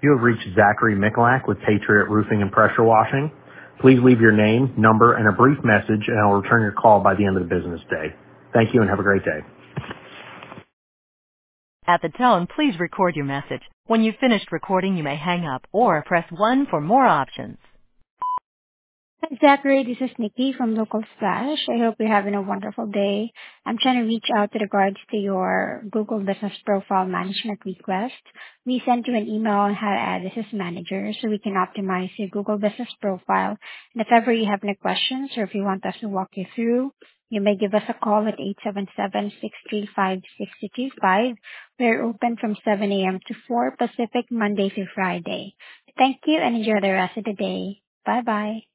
You have reached Zachary Mikulak with Patriot Roofing and Pressure Washing. Please leave your name, number, and a brief message, and I'll return your call by the end of the business day. Thank you and have a great day. At the tone, please record your message. When you've finished recording, you may hang up or press 1 for more options. Hi, Zachary. This is Nikki from Local Splash. I hope you're having a wonderful day. I'm trying to reach out with regards to your Google Business Profile Management request. We sent you an email on how to add this as manager so we can optimize your Google Business Profile. And if ever you have any questions or if you want us to walk you through, you may give us a call at 877-635-6225. We're open from 7 a.m. to 4 Pacific, Monday through Friday. Thank you and enjoy the rest of the day. Bye-bye.